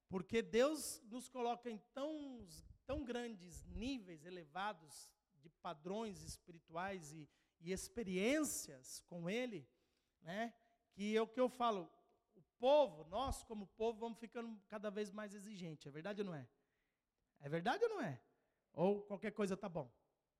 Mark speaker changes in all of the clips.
Speaker 1: Porque Deus nos coloca em tão grandes níveis elevados de padrões espirituais e experiências com Ele, né? Que é o que eu falo, o povo, nós como povo, vamos ficando cada vez mais exigentes. É verdade ou não é? É verdade ou não é? Ou qualquer coisa tá bom?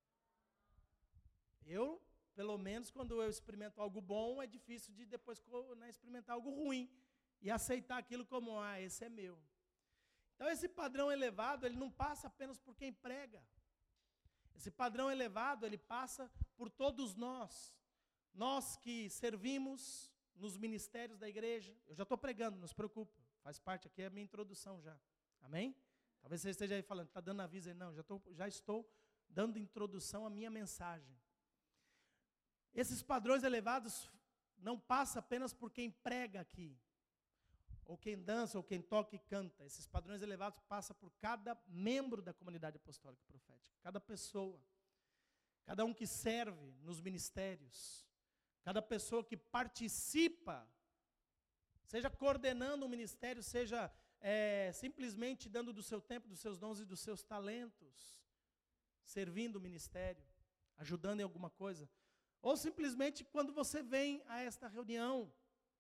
Speaker 1: Eu, pelo menos, quando eu experimento algo bom, é difícil de depois experimentar algo ruim e aceitar aquilo como, esse é meu. Então, esse padrão elevado, ele não passa apenas por quem prega. Esse padrão elevado, ele passa por todos nós. Nós que servimos nos ministérios da igreja. Eu já estou pregando, não se preocupe. Faz parte aqui, é a minha introdução já. Amém? Talvez você esteja aí falando, está dando aviso aí. Não, já estou dando introdução à minha mensagem. Esses padrões elevados não passam apenas por quem prega aqui, ou quem dança, ou quem toca e canta. Esses padrões elevados passam por cada membro da comunidade apostólica e profética, cada pessoa, cada um que serve nos ministérios, cada pessoa que participa, seja coordenando o ministério, seja simplesmente dando do seu tempo, dos seus dons e dos seus talentos, servindo o ministério, ajudando em alguma coisa. Ou simplesmente quando você vem a esta reunião,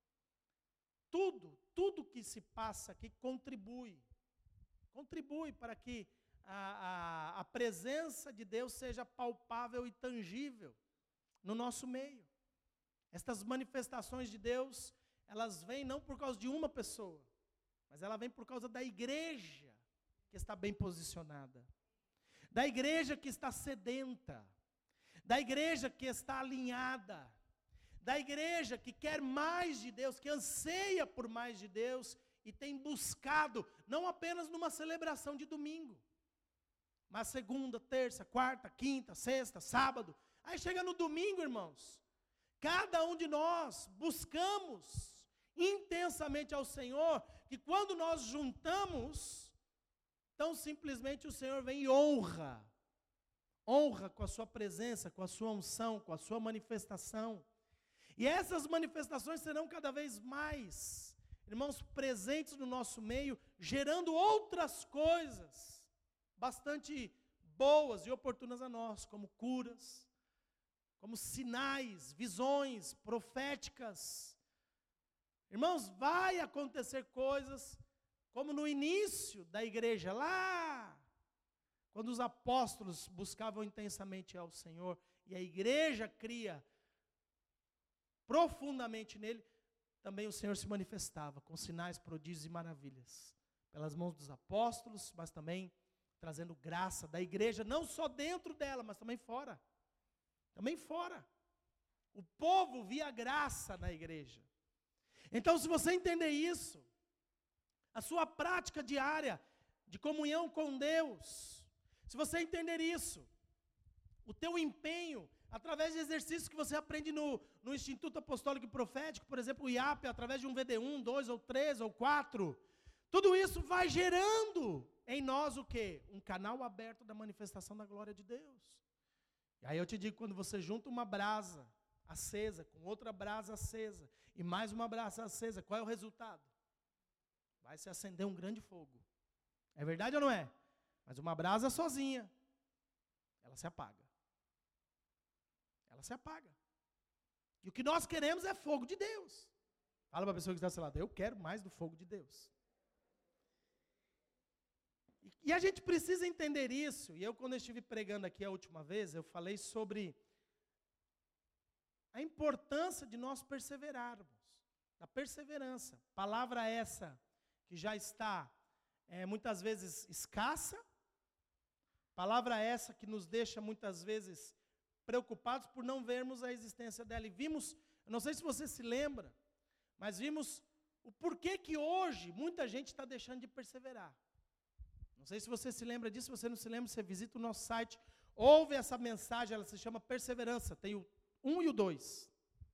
Speaker 1: tudo que se passa aqui contribui para que a presença de Deus seja palpável e tangível no nosso meio. Estas manifestações de Deus, elas vêm não por causa de uma pessoa, mas ela vem por causa da igreja que está bem posicionada, da igreja que está sedenta, da igreja que está alinhada, da igreja que quer mais de Deus, que anseia por mais de Deus e tem buscado, não apenas numa celebração de domingo, mas segunda, terça, quarta, quinta, sexta, sábado. Aí chega no domingo, irmãos, cada um de nós buscamos intensamente ao Senhor, que quando nós juntamos, tão simplesmente o Senhor vem e honra com a sua presença, com a sua unção, com a sua manifestação. E essas manifestações serão cada vez mais, irmãos, presentes no nosso meio, gerando outras coisas bastante boas e oportunas a nós, como curas, como sinais, visões proféticas. Irmãos, vai acontecer coisas como no início da igreja, lá, quando os apóstolos buscavam intensamente ao Senhor, e a igreja cria profundamente nele, também o Senhor se manifestava com sinais, prodígios e maravilhas, pelas mãos dos apóstolos, mas também trazendo graça da igreja, não só dentro dela, mas também fora. Também fora. O povo via graça na igreja. Então, se você entender isso, a sua prática diária de comunhão com Deus, se você entender isso, o teu empenho, através de exercícios que você aprende no Instituto Apostólico e Profético, por exemplo, o IAP, através de um VD1, 2 ou 3 ou 4, tudo isso vai gerando em nós o quê? Um canal aberto da manifestação da glória de Deus. E aí eu te digo, quando você junta uma brasa acesa com outra brasa acesa e mais uma brasa acesa, qual é o resultado? Vai se acender um grande fogo. É verdade ou não é? Mas uma brasa sozinha, ela se apaga. Ela se apaga. E o que nós queremos é fogo de Deus. Fala para a pessoa que está ao seu lado, eu quero mais do fogo de Deus. E a gente precisa entender isso. E eu, quando eu estive pregando aqui a última vez, eu falei sobre a importância de nós perseverarmos. Da perseverança. Palavra essa que já está muitas vezes escassa. Palavra essa que nos deixa muitas vezes preocupados por não vermos a existência dela. E vimos, eu não sei se você se lembra, mas vimos o porquê que hoje muita gente está deixando de perseverar. Não sei se você se lembra disso, se você não se lembra, você visita o nosso site, ouve essa mensagem, ela se chama Perseverança, tem o 1 e o 2.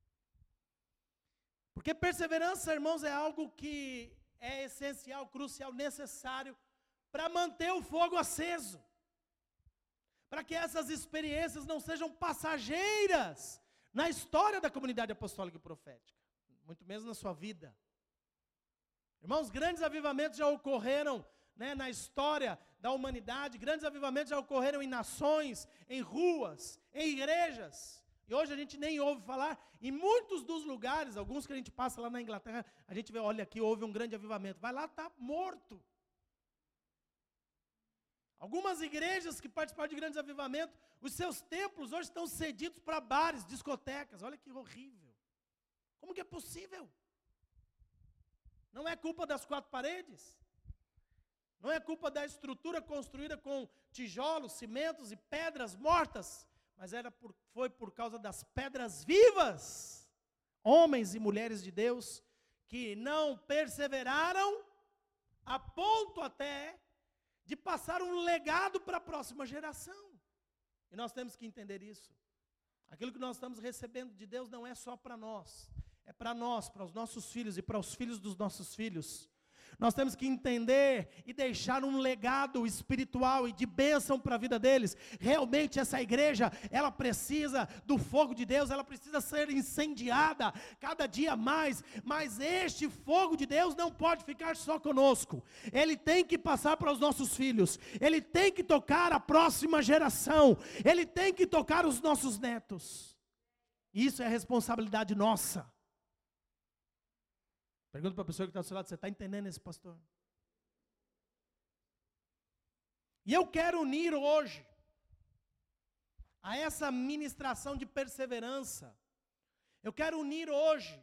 Speaker 1: Porque perseverança, irmãos, é algo que é essencial, crucial, necessário para manter o fogo aceso. Para que essas experiências não sejam passageiras na história da comunidade apostólica e profética, muito menos na sua vida. Irmãos, grandes avivamentos já ocorreram, né, na história da humanidade, grandes avivamentos já ocorreram em nações, em ruas, em igrejas. E hoje a gente nem ouve falar, em muitos dos lugares, alguns que a gente passa lá na Inglaterra, a gente vê, olha aqui, houve um grande avivamento. Vai lá, está morto. Algumas igrejas que participaram de grandes avivamentos, os seus templos hoje estão cedidos para bares, discotecas. Olha que horrível. Como que é possível? Não é culpa das quatro paredes? Não é culpa da estrutura construída com tijolos, cimentos e pedras mortas, mas foi por causa das pedras vivas, homens e mulheres de Deus, que não perseveraram a ponto até de passar um legado para a próxima geração. E nós temos que entender isso. Aquilo que nós estamos recebendo de Deus não é só para nós, é para nós, para os nossos filhos e para os filhos dos nossos filhos. Nós temos que entender e deixar um legado espiritual e de bênção para a vida deles. Realmente essa igreja, ela precisa do fogo de Deus, ela precisa ser incendiada cada dia mais. Mas este fogo de Deus não pode ficar só conosco. Ele tem que passar para os nossos filhos. Ele tem que tocar a próxima geração. Ele tem que tocar os nossos netos. Isso é responsabilidade nossa. Pergunta para a pessoa que está do seu lado, você está entendendo esse pastor? E eu quero unir hoje, a essa ministração de perseverança, eu quero unir hoje,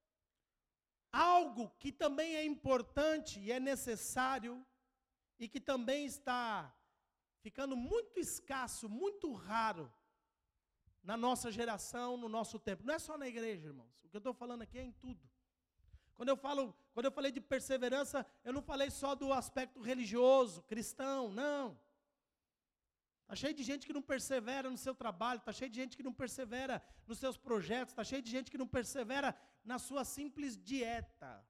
Speaker 1: algo que também é importante e é necessário, e que também está ficando muito escasso, muito raro, na nossa geração, no nosso tempo. Não é só na igreja, irmãos, o que eu estou falando aqui é em tudo. Quando eu falei de perseverança, eu não falei só do aspecto religioso, cristão, não. Está cheio de gente que não persevera no seu trabalho, está cheio de gente que não persevera nos seus projetos, está cheio de gente que não persevera na sua simples dieta.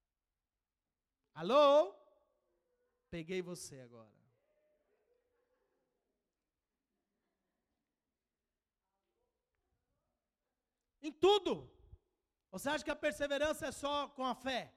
Speaker 1: Alô? Peguei você agora. Em tudo. Você acha que a perseverança é só com a fé?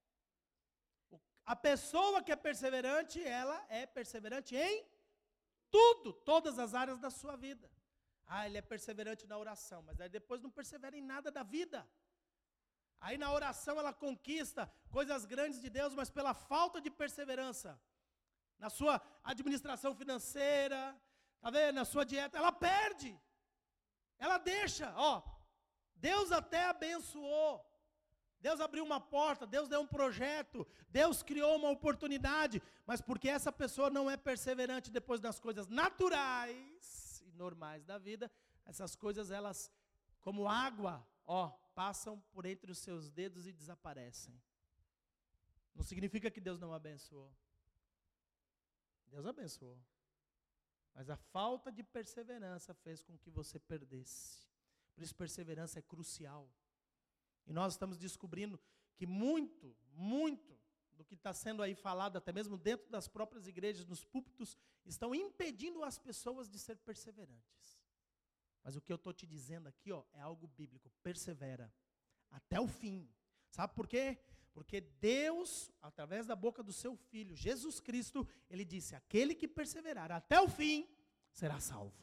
Speaker 1: A pessoa que é perseverante, ela é perseverante em tudo, todas as áreas da sua vida. Ele é perseverante na oração, mas aí depois não persevera em nada da vida. Aí na oração ela conquista coisas grandes de Deus, mas pela falta de perseverança, na sua administração financeira, tá vendo? Na sua dieta, ela perde. Ela deixa, Deus até abençoou, Deus abriu uma porta, Deus deu um projeto, Deus criou uma oportunidade, mas porque essa pessoa não é perseverante depois das coisas naturais e normais da vida, essas coisas elas, como água, passam por entre os seus dedos e desaparecem. Não significa que Deus não abençoou. Deus abençoou. Mas a falta de perseverança fez com que você perdesse. Por isso perseverança é crucial. E nós estamos descobrindo que muito do que está sendo aí falado, até mesmo dentro das próprias igrejas, nos púlpitos, estão impedindo as pessoas de ser perseverantes. Mas o que eu estou te dizendo aqui, é algo bíblico. Persevera até o fim. Sabe por quê? Porque Deus, através da boca do seu Filho, Jesus Cristo, Ele disse, aquele que perseverar até o fim, será salvo.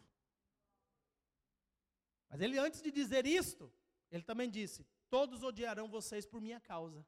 Speaker 1: Mas Ele, antes de dizer isto, Ele também disse, todos odiarão vocês por minha causa.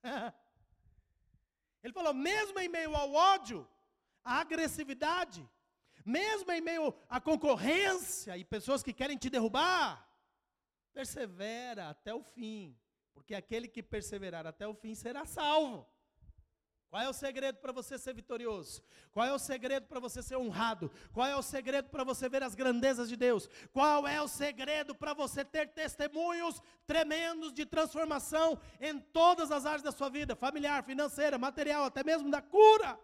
Speaker 1: Ele falou, mesmo em meio ao ódio, à agressividade, mesmo em meio à concorrência e pessoas que querem te derrubar, persevera até o fim, porque aquele que perseverar até o fim será salvo. Qual é o segredo para você ser vitorioso? Qual é o segredo para você ser honrado? Qual é o segredo para você ver as grandezas de Deus? Qual é o segredo para você ter testemunhos tremendos de transformação em todas as áreas da sua vida, familiar, financeira, material, até mesmo da cura?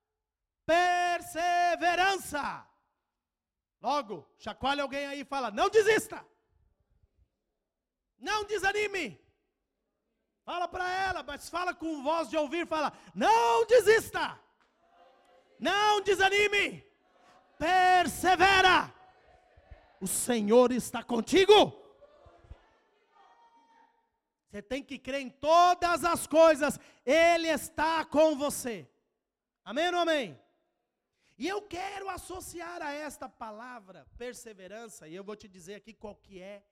Speaker 1: Perseverança. Logo, chacoalha alguém aí e fala, não desista. Não desanime. Fala para ela, mas fala com voz de ouvir, fala, não desista, não desanime, persevera, o Senhor está contigo. Você tem que crer em todas as coisas. Ele está com você. Amém ou não amém? E eu quero associar a esta palavra, perseverança, e eu vou te dizer aqui qual que é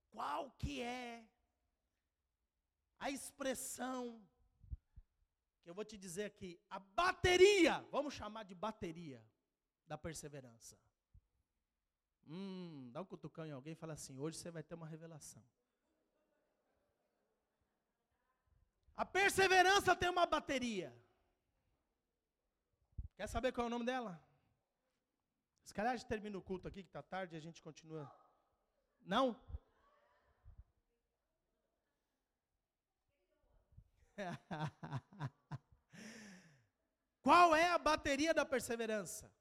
Speaker 1: a expressão, que eu vou te dizer aqui, a bateria, vamos chamar de bateria, da perseverança. Dá um cutucão em alguém e fala assim, hoje você vai ter uma revelação. A perseverança tem uma bateria. Quer saber qual é o nome dela? Se calhar a gente termina o culto aqui, que está tarde, e a gente continua. Não? Qual é a bateria da perseverança?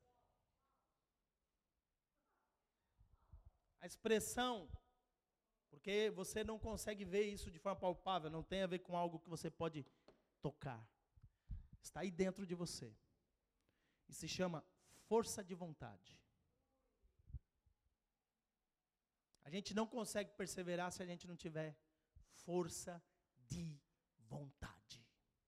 Speaker 1: A expressão, porque você não consegue ver isso de forma palpável, não tem a ver com algo que você pode tocar. Está aí dentro de você. E se chama força de vontade. A gente não consegue perseverar se a gente não tiver força de vontade.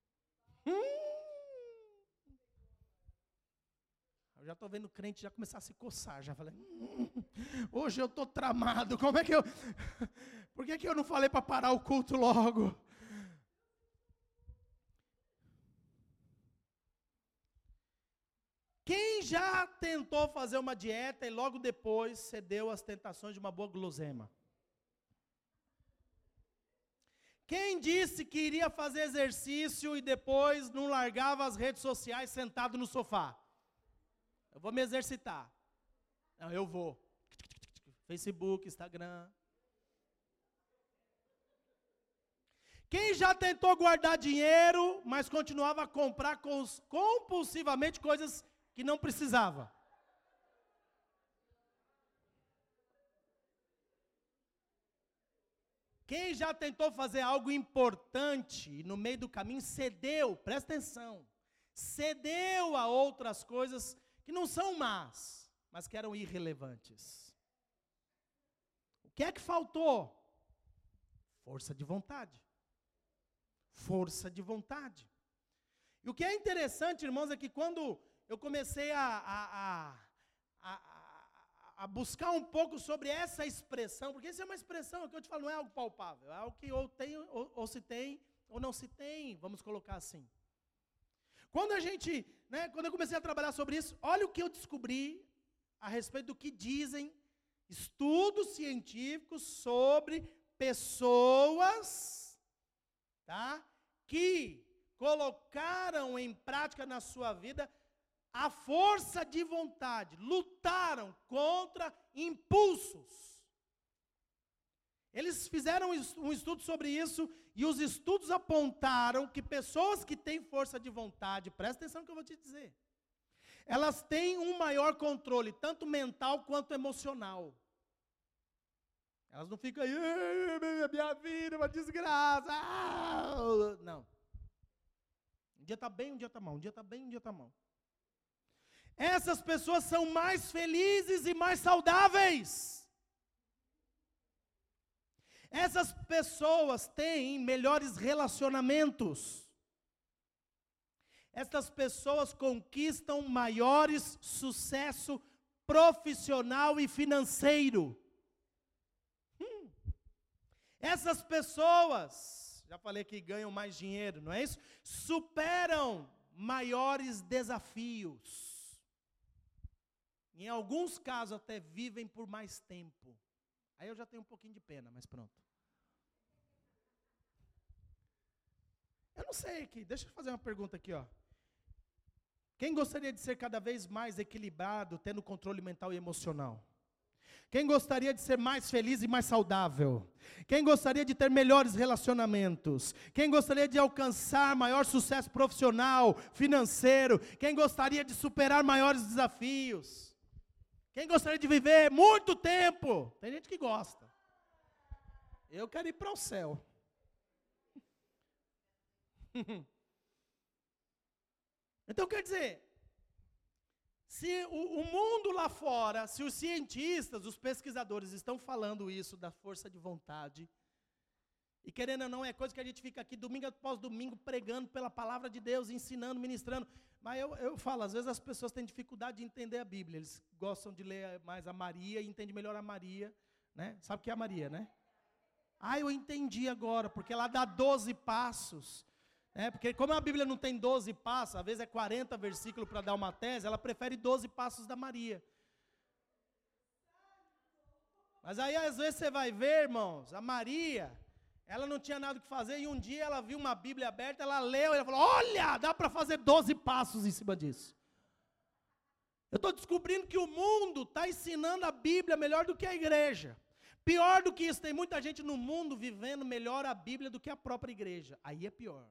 Speaker 1: Eu já estou vendo o crente já começar a se coçar, já falei, hoje eu estou tramado, por que eu não falei para parar o culto logo? Quem já tentou fazer uma dieta e logo depois cedeu às tentações de uma boa guloseima? Quem disse que iria fazer exercício e depois não largava as redes sociais sentado no sofá? Eu vou me exercitar. Não, eu vou. Facebook, Instagram. Quem já tentou guardar dinheiro, mas continuava a comprar compulsivamente coisas que não precisava? Quem já tentou fazer algo importante e no meio do caminho cedeu, presta atenção, cedeu a outras coisas que não são más, mas que eram irrelevantes? O que é que faltou? Força de vontade. Força de vontade. E o que é interessante, irmãos, é que quando eu comecei a buscar um pouco sobre essa expressão, porque essa é uma expressão, que eu te falo, não é algo palpável, é algo que ou tem, ou se tem, ou não se tem, vamos colocar assim. Quando quando eu comecei a trabalhar sobre isso, olha o que eu descobri a respeito do que dizem estudos científicos sobre pessoas, tá, que colocaram em prática na sua vida a força de vontade, lutaram contra impulsos. Eles fizeram um estudo sobre isso, e os estudos apontaram que pessoas que têm força de vontade, presta atenção no que eu vou te dizer, elas têm um maior controle, tanto mental quanto emocional. Elas não ficam aí, minha vida é uma desgraça. Não. Um dia está bem, um dia está mal, um dia está bem, um dia está mal. Essas pessoas são mais felizes e mais saudáveis. Essas pessoas têm melhores relacionamentos. Essas pessoas conquistam maiores sucesso profissional e financeiro. Essas pessoas, já falei que ganham mais dinheiro, não é isso? Superam maiores desafios. Em alguns casos até vivem por mais tempo. Aí eu já tenho um pouquinho de pena, mas pronto. Eu não sei aqui, deixa eu fazer uma pergunta aqui, ó. Quem gostaria de ser cada vez mais equilibrado, tendo controle mental e emocional? Quem gostaria de ser mais feliz e mais saudável? Quem gostaria de ter melhores relacionamentos? Quem gostaria de alcançar maior sucesso profissional, financeiro? Quem gostaria de superar maiores desafios? Quem gostaria de viver muito tempo? Tem gente que gosta. Eu quero ir para o céu. Então quer dizer, se o mundo lá fora, se os cientistas, os pesquisadores estão falando isso da força de vontade, E querendo ou não, é coisa que a gente fica aqui domingo após domingo pregando pela palavra de Deus, ensinando, ministrando. Mas eu falo, às vezes as pessoas têm dificuldade de entender a Bíblia. Eles gostam de ler mais a Maria e entendem melhor a Maria, né? Sabe o que é a Maria, né? Eu entendi agora, porque ela dá 12 passos. Porque como a Bíblia não tem 12 passos, às vezes é 40 versículos para dar uma tese, ela prefere 12 passos da Maria. Mas aí às vezes você vai ver, irmãos, a Maria, ela não tinha nada o que fazer, e um dia ela viu uma Bíblia aberta, ela leu, e ela falou, olha, dá para fazer 12 passos em cima disso. Eu estou descobrindo que o mundo está ensinando a Bíblia melhor do que a igreja. Pior do que isso, tem muita gente no mundo vivendo melhor a Bíblia do que a própria igreja. Aí é pior.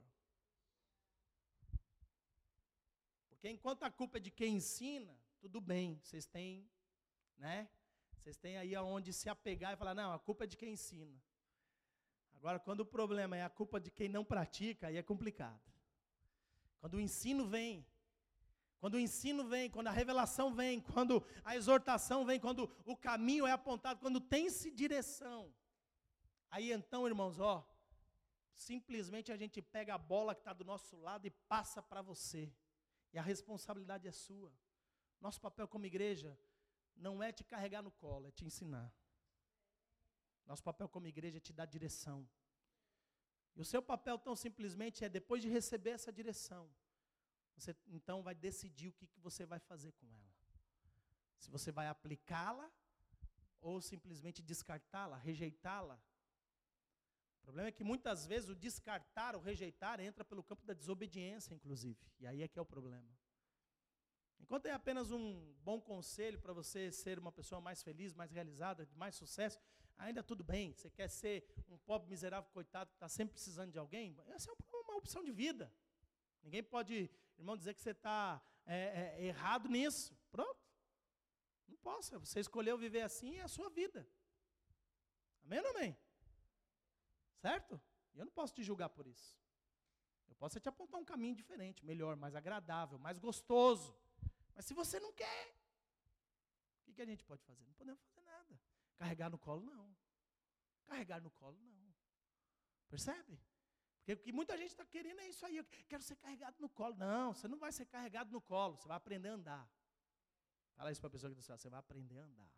Speaker 1: Porque enquanto a culpa é de quem ensina, tudo bem, vocês têm, né? Vocês têm aí aonde se apegar e falar, não, a culpa é de quem ensina. Agora, quando o problema é a culpa de quem não pratica, aí é complicado. Quando o ensino vem, quando a revelação vem, quando a exortação vem, quando o caminho é apontado, quando tem-se direção, aí então, irmãos, simplesmente a gente pega a bola que está do nosso lado e passa para você. E a responsabilidade é sua. Nosso papel como igreja não é te carregar no colo, é te ensinar. Nosso papel como igreja é te dar direção. E o seu papel tão simplesmente é, depois de receber essa direção, você então vai decidir o que você vai fazer com ela. Se você vai aplicá-la ou simplesmente descartá-la, rejeitá-la. O problema é que muitas vezes o descartar ou rejeitar entra pelo campo da desobediência, inclusive. E aí é que é o problema. Enquanto é apenas um bom conselho para você ser uma pessoa mais feliz, mais realizada, de mais sucesso, ainda tudo bem. Você quer ser um pobre, miserável, coitado, que está sempre precisando de alguém? Essa é uma opção de vida. Ninguém pode, irmão, dizer que você está errado nisso. Pronto. Não posso. Você escolheu viver assim, é a sua vida. Amém ou não amém? Certo? E eu não posso te julgar por isso. Eu posso te apontar um caminho diferente, melhor, mais agradável, mais gostoso. Mas se você não quer, o que a gente pode fazer? Não podemos fazer nada. Carregar no colo, não. Carregar no colo, não. Percebe? Porque o que muita gente está querendo é isso aí. Eu quero ser carregado no colo. Não, você não vai ser carregado no colo. Você vai aprender a andar. Fala isso para a pessoa que está você vai aprender a andar.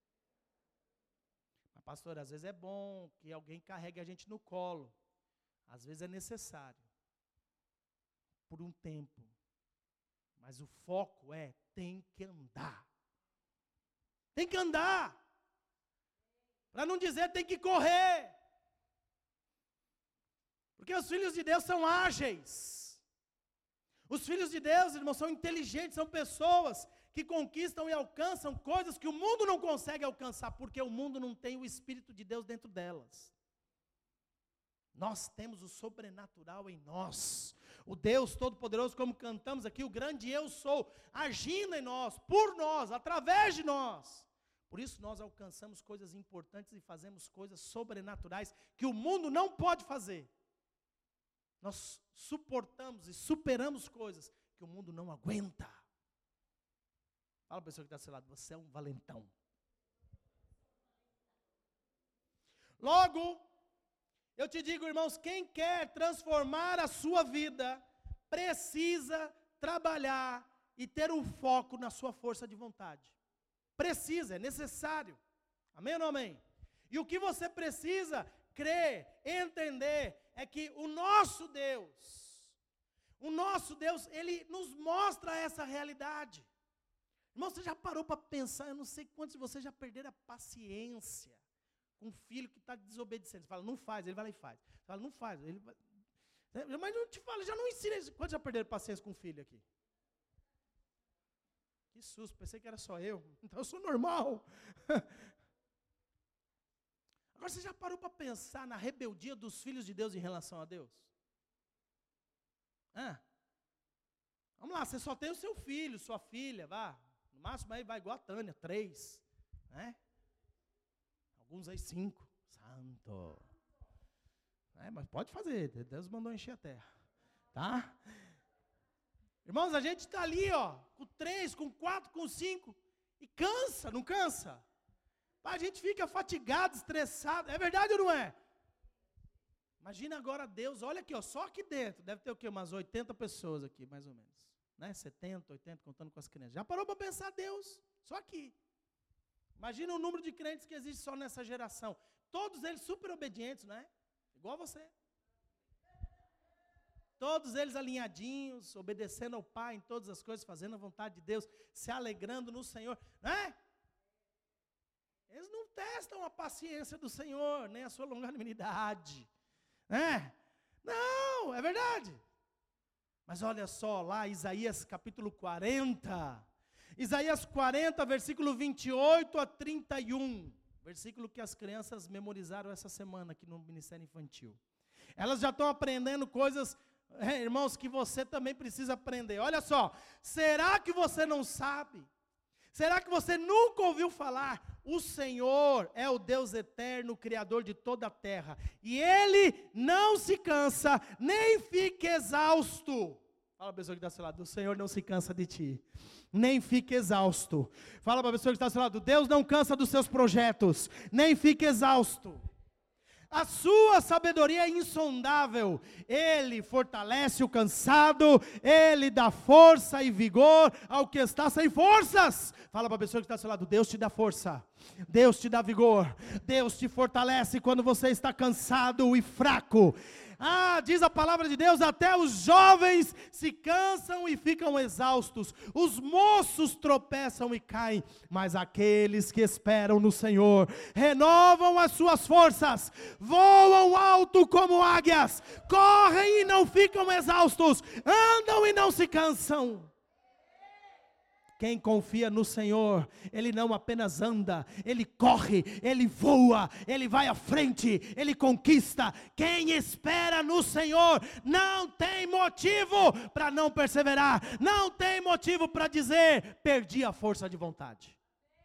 Speaker 1: Mas, pastor, às vezes é bom que alguém carregue a gente no colo. Às vezes é necessário. Por um tempo. Mas o foco tem que andar. Tem que andar. Para não dizer tem que correr. Porque os filhos de Deus são ágeis. Os filhos de Deus, irmãos, são inteligentes, são pessoas que conquistam e alcançam coisas que o mundo não consegue alcançar, porque o mundo não tem o Espírito de Deus dentro delas. Nós temos o sobrenatural em nós. O Deus Todo-Poderoso, como cantamos aqui, o grande eu sou, agindo em nós, por nós, através de nós. Por isso nós alcançamos coisas importantes e fazemos coisas sobrenaturais que o mundo não pode fazer. Nós suportamos e superamos coisas que o mundo não aguenta. Fala para a pessoa que está do seu lado, você é um valentão. Logo, eu te digo, irmãos, quem quer transformar a sua vida, precisa trabalhar e ter um foco na sua força de vontade. Precisa, é necessário. Amém ou não amém? E o que você precisa crer, entender, é que o nosso Deus, Ele nos mostra essa realidade. Irmão, você já parou para pensar, eu não sei quantos de vocês já perderam a paciência com um filho que está desobedecendo. Você fala, não faz, ele vai lá e faz. Você fala, não faz, ele vai. Mas não te fala, já não ensina isso. Quantos já perderam paciência com um filho aqui? Que susto, pensei que era só eu. Então eu sou normal. Agora você já parou para pensar na rebeldia dos filhos de Deus em relação a Deus? Vamos lá, você só tem o seu filho, sua filha, vá. No máximo aí vai igual a Tânia, 3. Né? Alguns aí 5. Santo. Mas pode fazer, Deus mandou encher a terra. Tá? Irmãos, a gente está ali, com 3, com 4, com 5. E cansa, não cansa? A gente fica fatigado, estressado. É verdade ou não é? Imagina agora Deus, olha aqui, ó, só aqui dentro, deve ter o quê? Umas 80 pessoas aqui, mais ou menos. Né? 70, 80, contando com as crianças. Já parou para pensar Deus? Só aqui. Imagina o número de crentes que existe só nessa geração. Todos eles super obedientes, né? Igual você. Todos eles alinhadinhos, obedecendo ao Pai em todas as coisas, fazendo a vontade de Deus, se alegrando no Senhor, né? Eles não testam a paciência do Senhor, nem a sua longanimidade, né? Não, é verdade. Mas olha só, lá Isaías capítulo 40, Isaías 40, versículo 28 a 31, versículo que as crianças memorizaram essa semana aqui no Ministério Infantil. Elas já estão aprendendo coisas, irmãos, que você também precisa aprender. Olha só, será que você não sabe? Será que você nunca ouviu falar? O Senhor é o Deus eterno, Criador de toda a terra. E Ele não se cansa, nem fica exausto. Fala para a pessoa que está ao seu lado, o Senhor não se cansa de ti, nem fica exausto. Fala para a pessoa que está ao seu lado, Deus não cansa dos seus projetos, nem fica exausto. A sua sabedoria é insondável, Ele fortalece o cansado, Ele dá força e vigor ao que está sem forças. Fala para a pessoa que está ao seu lado, Deus te dá força, Deus te dá vigor, Deus te fortalece quando você está cansado e fraco. Diz a palavra de Deus, até os jovens se cansam e ficam exaustos, os moços tropeçam e caem, mas aqueles que esperam no Senhor, renovam as suas forças, voam alto como águias, correm e não ficam exaustos, andam e não se cansam. Quem confia no Senhor, ele não apenas anda, ele corre, ele voa, ele vai à frente, ele conquista. Quem espera no Senhor não tem motivo para não perseverar, não tem motivo para dizer, perdi a força de vontade.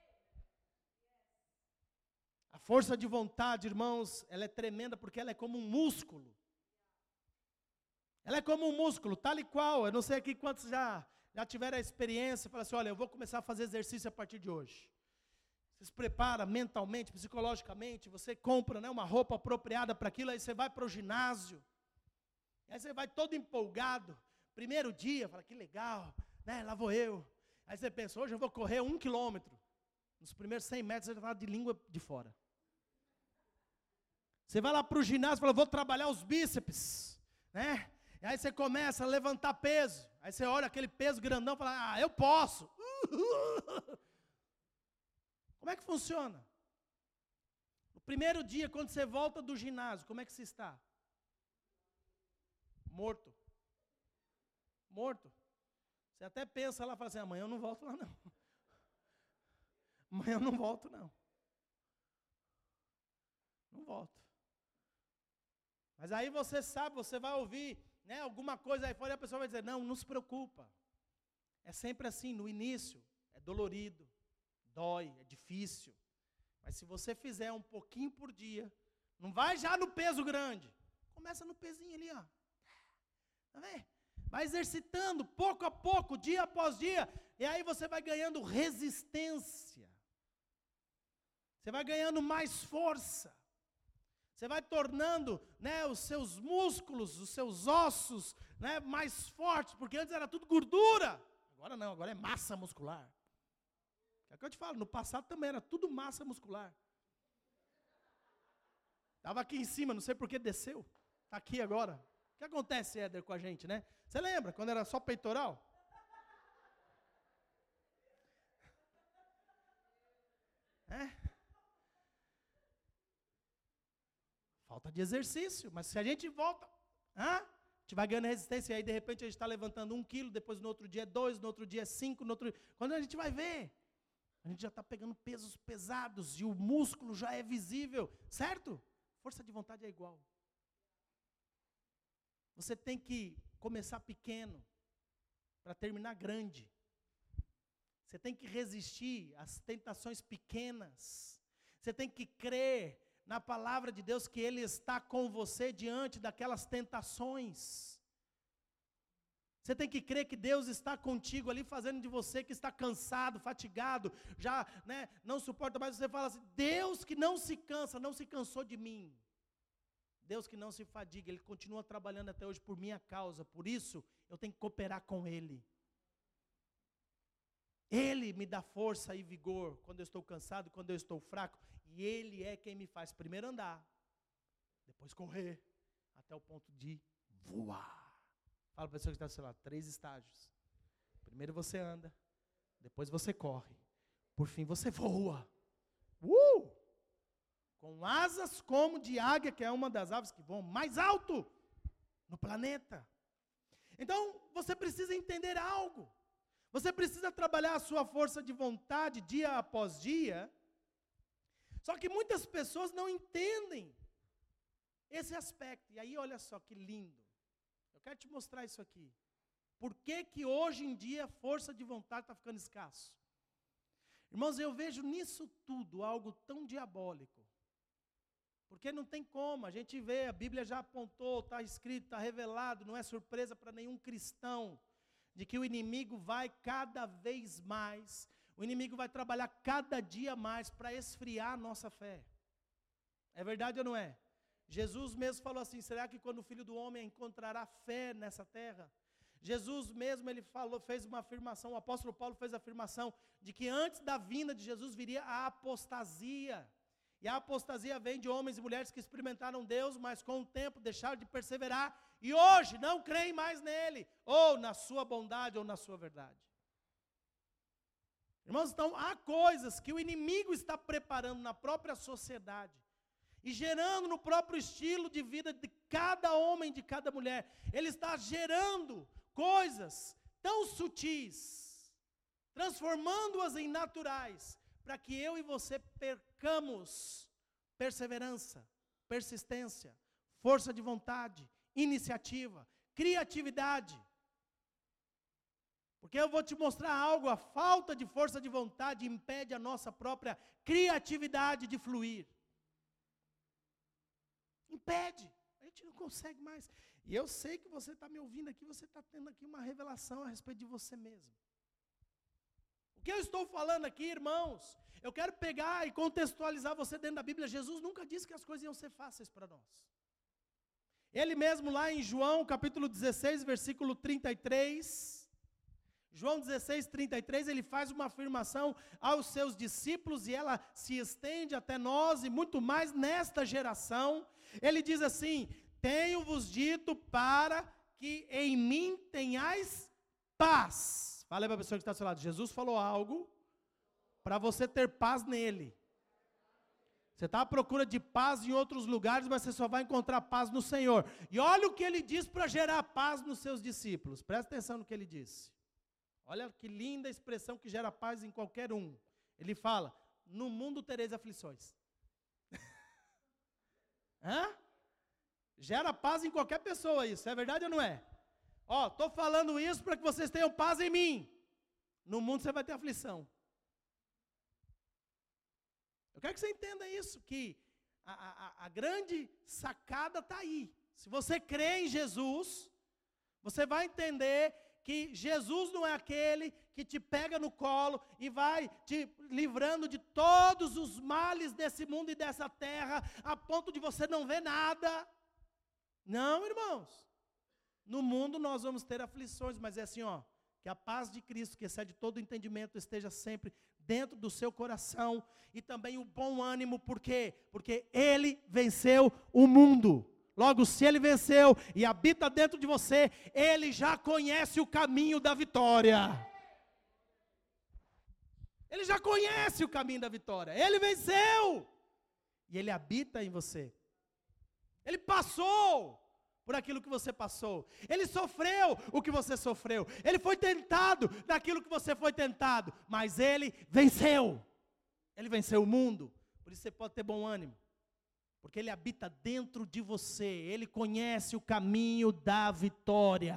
Speaker 1: A força de vontade, irmãos, ela é tremenda porque ela é como um músculo. Ela é como um músculo, tal e qual, eu não sei aqui quantos já tiveram a experiência, fala assim, olha, eu vou começar a fazer exercício a partir de hoje. Você se prepara mentalmente, psicologicamente, você compra, né, uma roupa apropriada para aquilo, aí você vai para o ginásio, aí você vai todo empolgado, primeiro dia, fala, que legal, né, lá vou eu. Aí você pensa, hoje eu vou correr 1 quilômetro, nos primeiros 100 metros você já fala de língua de fora. Você vai lá para o ginásio e fala, vou trabalhar os bíceps, né? E aí você começa a levantar peso. Aí você olha aquele peso grandão e fala, eu posso. Como é que funciona? No primeiro dia, quando você volta do ginásio, como é que você está? Morto. Morto. Você até pensa lá, fala assim, amanhã eu não volto lá não. Amanhã eu não volto não. Não volto. Mas aí você sabe, você vai ouvir, né, alguma coisa aí fora e a pessoa vai dizer, não se preocupa. É sempre assim, no início, é dolorido, dói, é difícil. Mas se você fizer um pouquinho por dia, não vai já no peso grande. Começa no pezinho ali, ó. Tá vendo? Vai exercitando, pouco a pouco, dia após dia, e aí você vai ganhando resistência. Você vai ganhando mais força. Você vai tornando, né, os seus músculos, os seus ossos, né, mais fortes, porque antes era tudo gordura. Agora não, agora é massa muscular. É o que eu te falo, no passado também era tudo massa muscular. Estava aqui em cima, não sei por que desceu. Está aqui agora. O que acontece, Éder, com a gente, né? Você lembra, quando era só peitoral? Falta de exercício, mas se a gente volta, a gente vai ganhando resistência, e aí de repente a gente está levantando 1 quilo, depois no outro dia é 2, no outro dia é 5, quando a gente vai ver, a gente já está pegando pesos pesados, e o músculo já é visível, certo? Força de vontade é igual. Você tem que começar pequeno, para terminar grande. Você tem que resistir às tentações pequenas, você tem que crer na palavra de Deus que Ele está com você diante daquelas tentações. Você tem que crer que Deus está contigo ali, fazendo de você que está cansado, fatigado, já, né, não suporta mais, você fala assim, Deus que não se cansa, não se cansou de mim. Deus que não se fadiga, Ele continua trabalhando até hoje por minha causa, por isso eu tenho que cooperar com Ele. Ele me dá força e vigor quando eu estou cansado, quando eu estou fraco, e Ele é quem me faz primeiro andar, depois correr, até o ponto de voar. Fala para a pessoa que está do seu lado, 3 estágios. Primeiro você anda, depois você corre, por fim você voa. Com asas como de águia, que é uma das aves que voam mais alto no planeta. Então, você precisa entender algo. Você precisa trabalhar a sua força de vontade dia após dia. Só que muitas pessoas não entendem esse aspecto. E aí, olha só que lindo. Eu quero te mostrar isso aqui. Por que que hoje em dia a força de vontade está ficando escasso? Irmãos, eu vejo nisso tudo algo tão diabólico. Porque não tem como, a gente vê, a Bíblia já apontou, está escrito, está revelado, não é surpresa para nenhum cristão, de que o inimigo vai cada vez mais, o inimigo vai trabalhar cada dia mais para esfriar a nossa fé. É verdade ou não é? Jesus mesmo falou assim, será que quando o Filho do Homem encontrará fé nessa terra? Jesus mesmo, ele falou, fez uma afirmação, o apóstolo Paulo fez a afirmação, de que antes da vinda de Jesus viria a apostasia. E a apostasia vem de homens e mulheres que experimentaram Deus, mas com o tempo deixaram de perseverar, e hoje não creem mais nele, ou na sua bondade, ou na sua verdade. Irmãos, então há coisas que o inimigo está preparando na própria sociedade, e gerando no próprio estilo de vida de cada homem, de cada mulher. Ele está gerando coisas tão sutis, transformando-as em naturais, para que eu e você percamos perseverança, persistência, força de vontade, iniciativa, criatividade. Porque eu vou te mostrar algo, a falta de força de vontade impede a nossa própria criatividade de fluir. Impede, a gente não consegue mais. E eu sei que você está me ouvindo aqui, você está tendo aqui uma revelação a respeito de você mesmo. O que eu estou falando aqui, irmãos, eu quero pegar e contextualizar você dentro da Bíblia. Jesus nunca disse que as coisas iam ser fáceis para nós. Ele mesmo lá em João, capítulo 16, versículo 33, João 16, 33, ele faz uma afirmação aos seus discípulos, e ela se estende até nós, e muito mais nesta geração. Ele diz assim, tenho-vos dito para que em mim tenhais paz. Fala aí para a pessoa que está ao seu lado, Jesus falou algo para você ter paz nele. Você está à procura de paz em outros lugares, mas você só vai encontrar paz no Senhor. E olha o que ele diz para gerar paz nos seus discípulos. Presta atenção no que ele disse. Olha que linda expressão que gera paz em qualquer um. Ele fala, no mundo tereis aflições. Hã? Gera paz em qualquer pessoa isso, é verdade ou não é? Estou falando isso para que vocês tenham paz em mim. No mundo você vai ter aflição. Eu quero que você entenda isso, que a grande sacada está aí. Se você crê em Jesus, você vai entender que Jesus não é aquele que te pega no colo e vai te livrando de todos os males desse mundo e dessa terra, a ponto de você não ver nada. Não, irmãos. No mundo nós vamos ter aflições, mas é assim, que a paz de Cristo, que excede todo entendimento, esteja sempre dentro do seu coração, e também o bom ânimo, por quê? Porque Ele venceu o mundo. Logo, se Ele venceu e habita dentro de você, Ele já conhece o caminho da vitória. Ele já conhece o caminho da vitória. Ele venceu. E Ele habita em você. Ele passou por aquilo que você passou. Ele sofreu o que você sofreu. Ele foi tentado naquilo que você foi tentado. Mas Ele venceu. Ele venceu o mundo. Por isso você pode ter bom ânimo. Porque Ele habita dentro de você. Ele conhece o caminho da vitória.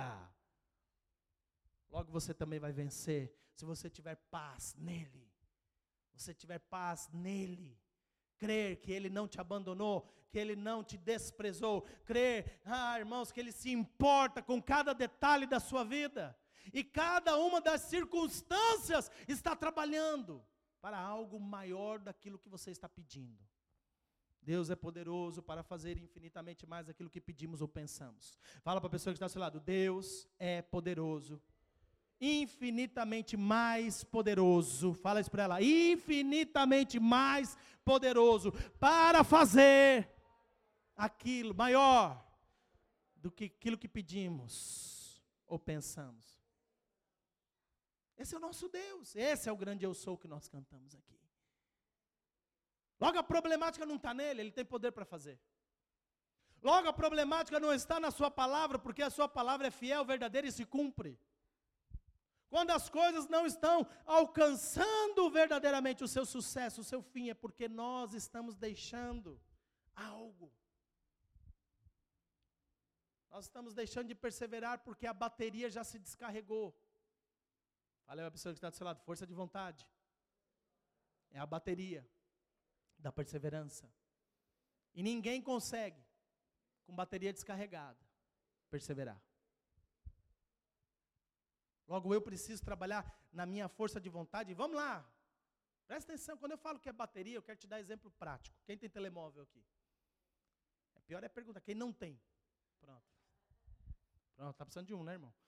Speaker 1: Logo você também vai vencer. Se você tiver paz nele. Você tiver paz nele. Crer que Ele não te abandonou, que Ele não te desprezou. Crer, irmãos, que Ele se importa com cada detalhe da sua vida. E cada uma das circunstâncias está trabalhando para algo maior daquilo que você está pedindo. Deus é poderoso para fazer infinitamente mais aquilo que pedimos ou pensamos. Fala para a pessoa que está ao seu lado, Deus é poderoso, infinitamente mais poderoso, fala isso para ela, infinitamente mais poderoso para fazer aquilo maior do que aquilo que pedimos ou pensamos. Esse é o nosso Deus, esse é o grande eu sou que nós cantamos aqui. Logo a problemática não está nele, ele tem poder para fazer. Logo a problemática não está na sua palavra, porque a sua palavra é fiel, verdadeira e se cumpre. Quando as coisas não estão alcançando verdadeiramente o seu sucesso, o seu fim, é porque nós estamos deixando algo. Nós estamos deixando de perseverar porque a bateria já se descarregou. Fala aí a pessoa que está do seu lado, força de vontade. É a bateria da perseverança. E ninguém consegue, com bateria descarregada, perseverar. Logo eu preciso trabalhar na minha força de vontade. Vamos lá, presta atenção, quando eu falo que é bateria, eu quero te dar exemplo prático. Quem tem telemóvel aqui? Pior é perguntar, quem não tem? Pronto, está precisando de um, né, irmão?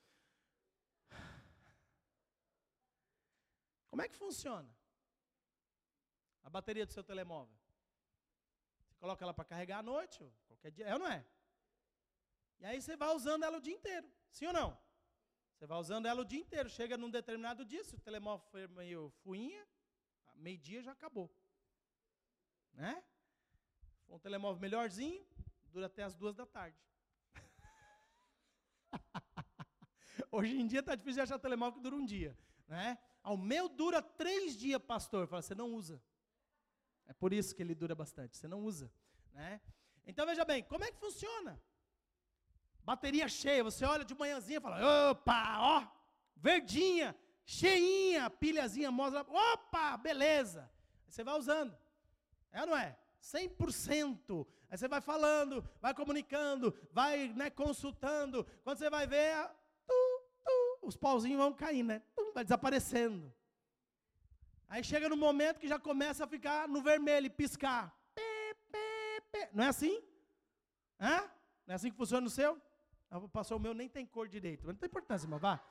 Speaker 1: Como é que funciona a bateria do seu telemóvel? Você coloca ela para carregar à noite, ou qualquer dia, é ou não é? E aí você vai usando ela o dia inteiro, sim ou não? Você vai usando ela o dia inteiro, chega num determinado dia, se o telemóvel for meio fuinha, meio-dia já acabou. Né? Um telemóvel melhorzinho, dura até as 2 da tarde. Hoje em dia está difícil de achar telemóvel que dura um dia. Né? O meu dura 3 dias, pastor. Fala, você não usa. É por isso que ele dura bastante, você não usa. Né? Então veja bem, como é que funciona? Bateria cheia, você olha de manhãzinha e fala, opa, ó, verdinha, cheinha, pilhazinha, mostra, opa, beleza. Aí você vai usando, é ou não é? 100%. Aí você vai falando, vai comunicando, vai, né, consultando. Quando você vai ver, os pauzinhos vão caindo, né? Vai desaparecendo. Aí chega no momento que já começa a ficar no vermelho e piscar. Não é assim? Hã? Não é assim que funciona no seu? Passou o meu, nem tem cor direito. Mas não tem importância, irmão, vá.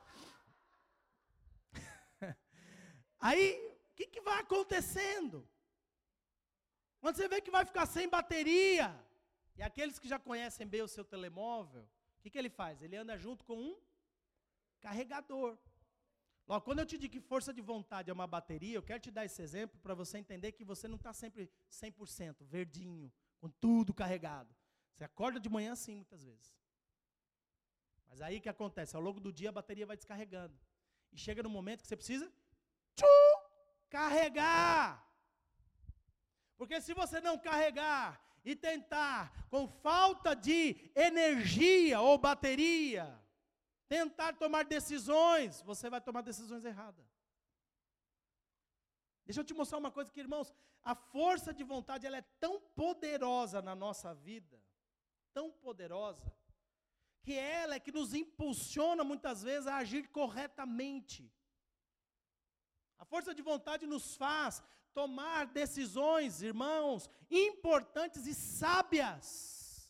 Speaker 1: Aí, o que vai acontecendo? Quando você vê que vai ficar sem bateria, e aqueles que já conhecem bem o seu telemóvel, o que ele faz? Ele anda junto com um carregador. Logo, quando eu te digo que força de vontade é uma bateria, eu quero te dar esse exemplo para você entender que você não está sempre 100%, verdinho, com tudo carregado. Você acorda de manhã assim, muitas vezes. Mas aí o que acontece? Ao longo do dia a bateria vai descarregando. E chega no momento que você precisa carregar. Porque se você não carregar e tentar, com falta de energia ou bateria, tentar tomar decisões, você vai tomar decisões erradas. Deixa eu te mostrar uma coisa que, irmãos, a força de vontade ela é tão poderosa na nossa vida, tão poderosa, que ela é que nos impulsiona muitas vezes a agir corretamente. A força de vontade nos faz tomar decisões, irmãos, importantes e sábias.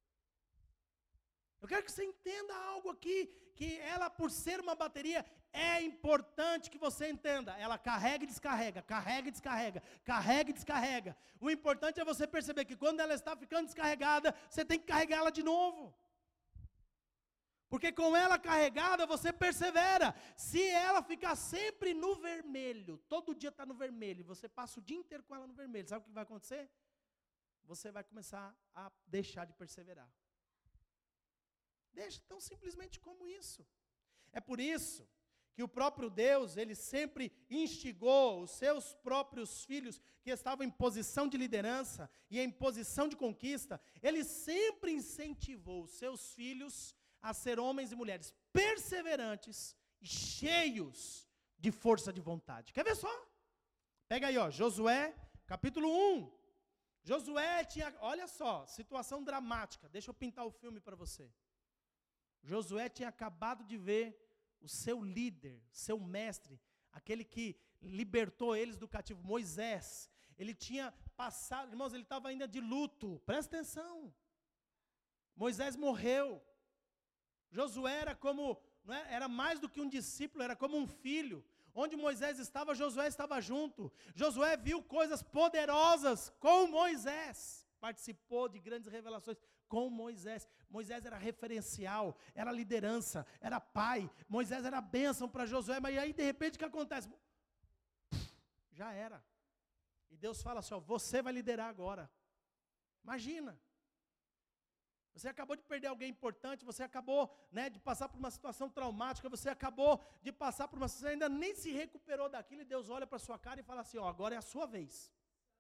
Speaker 1: Eu quero que você entenda algo aqui, que ela, por ser uma bateria, é importante que você entenda. Ela carrega e descarrega, carrega e descarrega, carrega e descarrega. O importante é você perceber que quando ela está ficando descarregada, você tem que carregá-la de novo. Porque com ela carregada, você persevera. Se ela ficar sempre no vermelho, todo dia está no vermelho, e você passa o dia inteiro com ela no vermelho, sabe o que vai acontecer? Você vai começar a deixar de perseverar. Deixa, tão simplesmente como isso. É por isso que o próprio Deus, ele sempre instigou os seus próprios filhos, que estavam em posição de liderança e em posição de conquista, ele sempre incentivou os seus filhos a ser homens e mulheres perseverantes e cheios de força de vontade. Quer ver só? Pega aí, ó, Josué, capítulo 1. Josué tinha, olha só, situação dramática. Deixa eu pintar o filme para você. Josué tinha acabado de ver o seu líder, seu mestre, aquele que libertou eles do cativo, Moisés. ele tinha passado, irmãos, ele estava ainda de luto, presta atenção. Moisés morreu. Josué era como, não é, era mais do que um discípulo, era como um filho. Onde Moisés estava, Josué estava junto. Josué viu coisas poderosas com Moisés. Participou de grandes revelações com Moisés. Moisés era referencial, era liderança, era pai. Moisés era bênção para Josué, mas aí de repente o que acontece? Já era. E Deus fala assim, ó, você vai liderar agora. Imagina. Você acabou de perder alguém importante, você acabou, né, de passar por uma situação traumática, você acabou de passar por uma situação, ainda nem se recuperou daquilo, e Deus olha para a sua cara e fala assim, ó, agora é a sua vez.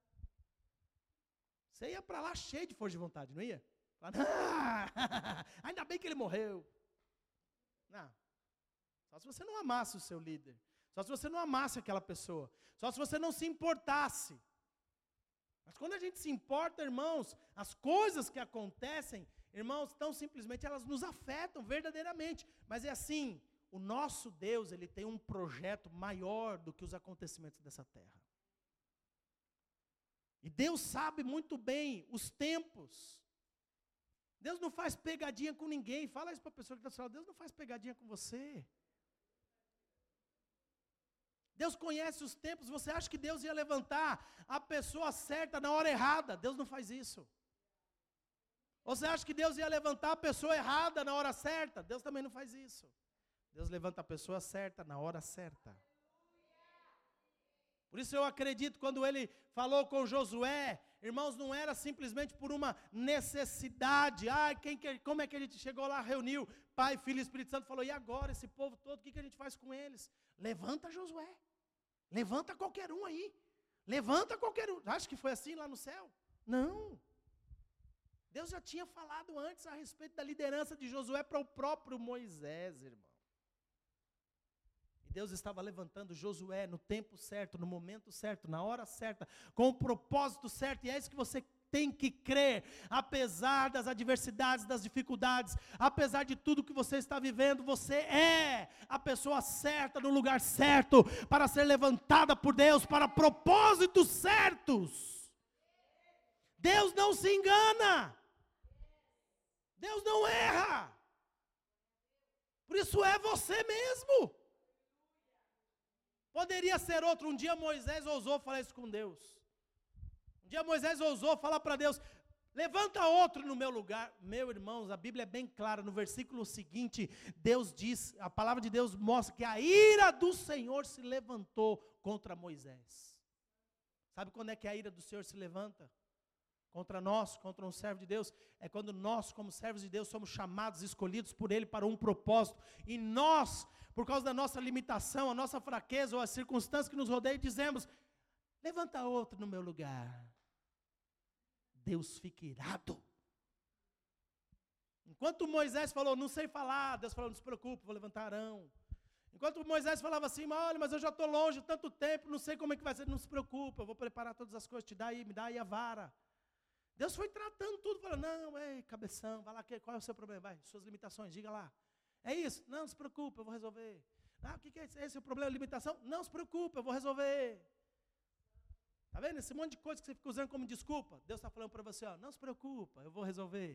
Speaker 1: Você ia para lá cheio de força de vontade, não ia? Ainda bem que ele morreu. Não. Só se você não amasse o seu líder. Só se você não amasse aquela pessoa. Só se você não se importasse. Mas quando a gente se importa, irmãos, as coisas que acontecem, irmãos, tão simplesmente elas nos afetam verdadeiramente. Mas é assim, o nosso Deus, ele tem um projeto maior do que os acontecimentos dessa terra. E Deus sabe muito bem os tempos. Deus não faz pegadinha com ninguém. Fala isso para a pessoa que está falando, Deus não faz pegadinha com você. Deus conhece os tempos. Você acha que Deus ia levantar a pessoa certa na hora errada? Deus não faz isso. Você acha que Deus ia levantar a pessoa errada na hora certa? Deus também não faz isso. Deus levanta a pessoa certa na hora certa. Por isso eu acredito, quando ele falou com Josué, irmãos, não era simplesmente por uma necessidade. Como é que a gente chegou lá, reuniu Pai, Filho e Espírito Santo, falou, e agora esse povo todo, o que a gente faz com eles? Levanta Josué, levanta qualquer um aí, levanta qualquer um. Acha que foi assim lá no céu? Não. Deus já tinha falado antes a respeito da liderança de Josué para o próprio Moisés, irmão. Deus estava levantando Josué no tempo certo, no momento certo, na hora certa, com o propósito certo, e é isso que você tem que crer, apesar das adversidades, das dificuldades, apesar de tudo que você está vivendo, você é a pessoa certa, no lugar certo, para ser levantada por Deus, para propósitos certos. Deus não se engana, Deus não erra, por isso é você mesmo. Poderia ser outro. Um dia Moisés ousou falar isso com Deus. Um dia Moisés ousou falar para Deus, levanta outro no meu lugar. Meu irmãos, a Bíblia é bem clara, no versículo seguinte, Deus diz, a palavra de Deus mostra que a ira do Senhor se levantou contra Moisés. Sabe quando é que a ira do Senhor se levanta? Contra nós, contra um servo de Deus, é quando nós, como servos de Deus, somos chamados, escolhidos por Ele para um propósito, e nós, por causa da nossa limitação, a nossa fraqueza, ou as circunstâncias que nos rodeiam, dizemos, levanta outro no meu lugar. Deus fica irado. Enquanto Moisés falou, não sei falar, Deus falou, não se preocupe, vou levantar Arão. Enquanto Moisés falava assim, olha, mas eu já estou longe tanto tempo, não sei como é que vai ser, não se preocupe, eu vou preparar todas as coisas, me dá aí a vara. Deus foi tratando tudo, falando, não, cabeção, vai lá, qual é o seu problema? Vai, suas limitações, diga lá. É isso? Não se preocupe, eu vou resolver. O que é isso? Esse é o problema, limitação? Não se preocupe, eu vou resolver. Está vendo? Esse monte de coisa que você fica usando como desculpa, Deus está falando para você, ó, não se preocupe, eu vou resolver.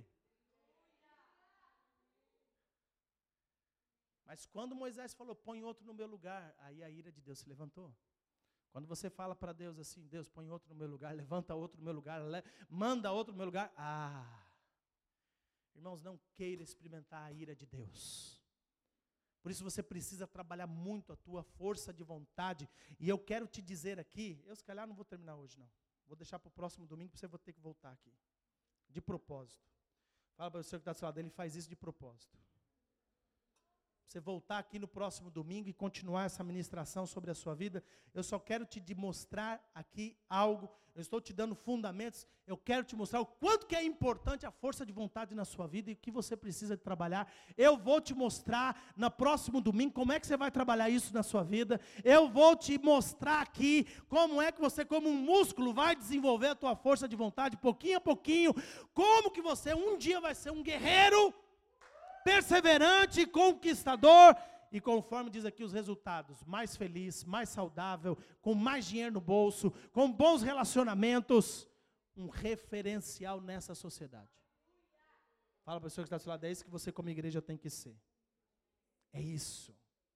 Speaker 1: Mas quando Moisés falou, põe outro no meu lugar, aí a ira de Deus se levantou. Quando você fala para Deus assim, Deus, põe outro no meu lugar, levanta outro no meu lugar, manda outro no meu lugar. Irmãos, não queira experimentar a ira de Deus. Por isso você precisa trabalhar muito a tua força de vontade. E eu quero te dizer aqui, eu se calhar não vou terminar hoje não. Vou deixar para o próximo domingo, porque você vai ter que voltar aqui. De propósito. Fala para o senhor que está do seu lado, ele faz isso de propósito. Você voltar aqui no próximo domingo e continuar essa ministração sobre a sua vida, eu só quero te demonstrar aqui algo, eu estou te dando fundamentos, eu quero te mostrar o quanto que é importante a força de vontade na sua vida e o que você precisa de trabalhar. Eu vou te mostrar no próximo domingo como é que você vai trabalhar isso na sua vida, eu vou te mostrar aqui como é que você, como um músculo, vai desenvolver a tua força de vontade, pouquinho a pouquinho, como que você um dia vai ser um guerreiro, perseverante, conquistador, e conforme diz aqui os resultados, mais feliz, mais saudável, com mais dinheiro no bolso, com bons relacionamentos, um referencial nessa sociedade. Fala para a pessoa que está do seu lado, é isso que você como igreja tem que ser. É isso.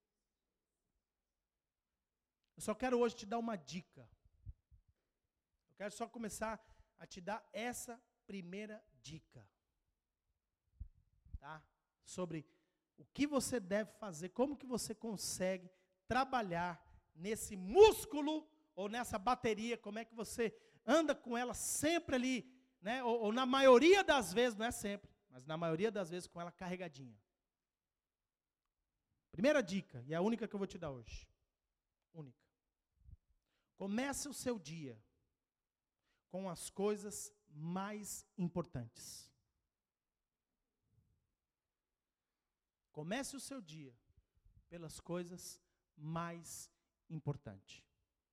Speaker 1: Eu só quero hoje te dar uma dica. Eu quero só começar a te dar essa primeira dica. Tá? Sobre o que você deve fazer, como que você consegue trabalhar nesse músculo ou nessa bateria, como é que você anda com ela sempre ali, né? Ou na maioria das vezes, não é sempre, mas na maioria das vezes com ela carregadinha. Primeira dica, e é a única que eu vou te dar hoje. Única. Comece o seu dia com as coisas mais importantes. Comece o seu dia pelas coisas mais importantes.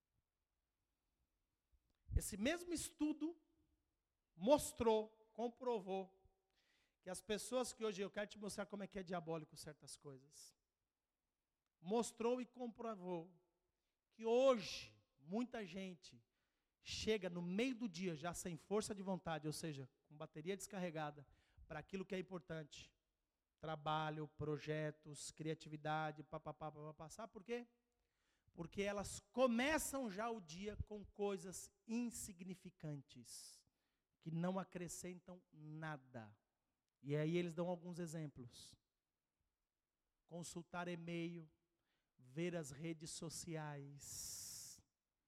Speaker 1: Esse mesmo estudo mostrou, comprovou, que as pessoas que hoje, eu quero te mostrar como é que é diabólico certas coisas, mostrou e comprovou que hoje, muita gente chega no meio do dia já sem força de vontade, ou seja, com bateria descarregada, para aquilo que é importante. Trabalho, projetos, criatividade, papapá. Sabe por quê? Porque elas começam já o dia com coisas insignificantes, que não acrescentam nada. E aí eles dão alguns exemplos. Consultar e-mail, ver as redes sociais,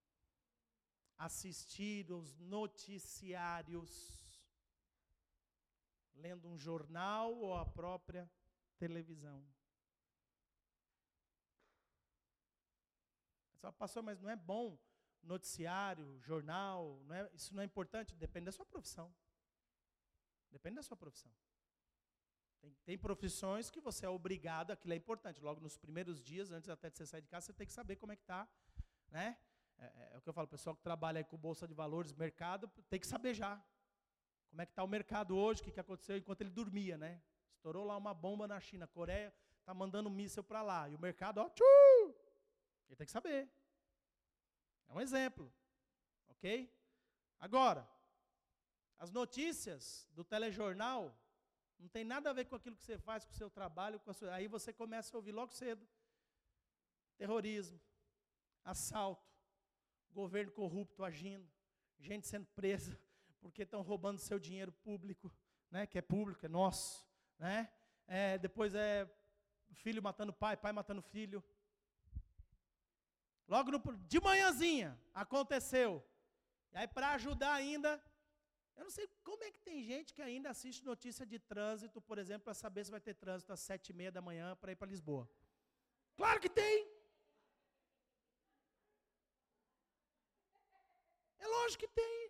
Speaker 1: assistir os noticiários, lendo um jornal ou a própria televisão. Só pastor, mas não é bom noticiário, jornal, isso não é importante? Depende da sua profissão. Depende da sua profissão. Tem profissões que você é obrigado, aquilo é importante. Logo nos primeiros dias, antes até de você sair de casa, você tem que saber como é que está, né? É o que eu falo, o pessoal que trabalha aí com bolsa de valores, mercado, tem que saber já. Como é que está o mercado hoje, o que aconteceu enquanto ele dormia, né? Estourou lá uma bomba na China, a Coreia está mandando míssil para lá. E o mercado, ó, tchuu! Ele tem que saber. É um exemplo. Ok? Agora, as notícias do telejornal não tem nada a ver com aquilo que você faz, com o seu trabalho, aí você começa a ouvir logo cedo. Terrorismo, assalto, governo corrupto agindo, gente sendo presa porque estão roubando seu dinheiro público, né, que é público, é nosso, né? Depois filho matando pai matando filho. Logo de manhãzinha aconteceu. E aí para ajudar ainda, eu não sei como é que tem gente que ainda assiste notícia de trânsito, por exemplo, para saber se vai ter trânsito às 7h30 da manhã para ir para Lisboa. Claro que tem. É lógico que tem.